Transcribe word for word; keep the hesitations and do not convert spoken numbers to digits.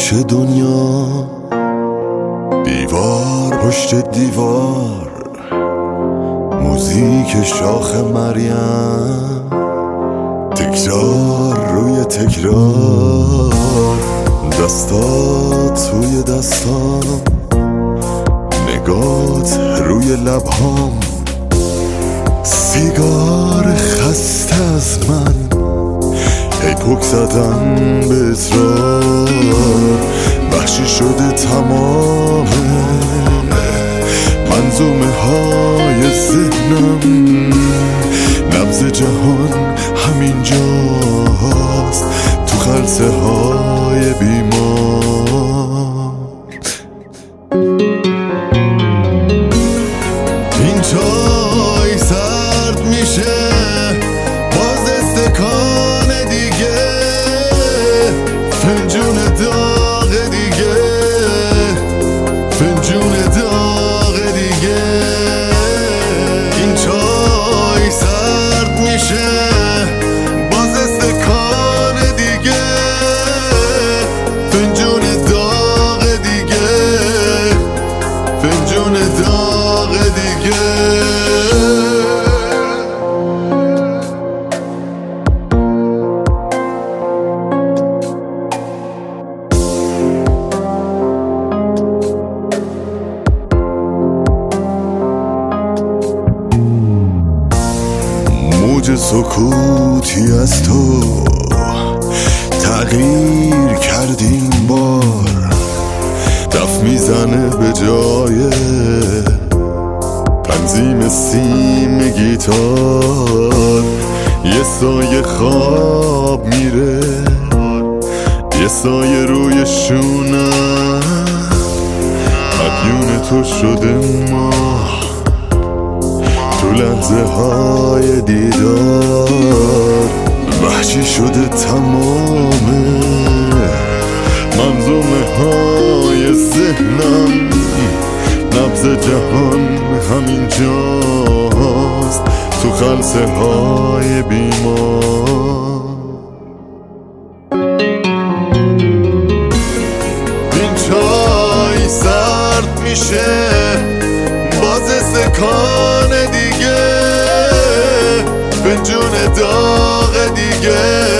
میشه دنیا دیوار پشت دیوار، موزیک شاخ مریم، تکرار روی تکرار، دستات توی دستام، نگات روی لبهام، سیگار خسته از من، هی پک زدن به اصرار، وحشی شده تمام منظومه های ذهنم، نبض جهان همین جاست تو خلسه های بیمار. این چای سرد میشه باز استکان دیگه، فنجون داغ دیگه، فنجون داغ دیگه. این چای سرد میشه باز استکان دیگه، فنجون داغ دیگه، فنجون داغ دیگه. موج سکوتی از تو تغییر کردیم بار، دف میزنه به جای تنظیم سیم گیتار، یه سایه خواب میره، یه سایه روی شونم، مدیون تو شده ماه تو لحظه های دیدار، وحشی شده تمام منظومه های ذهنم، نبض جهان همین جاست تو خلسه های بیمار. این چای سرد میشه باز استکان دیگه، فنجون داغ دیگه،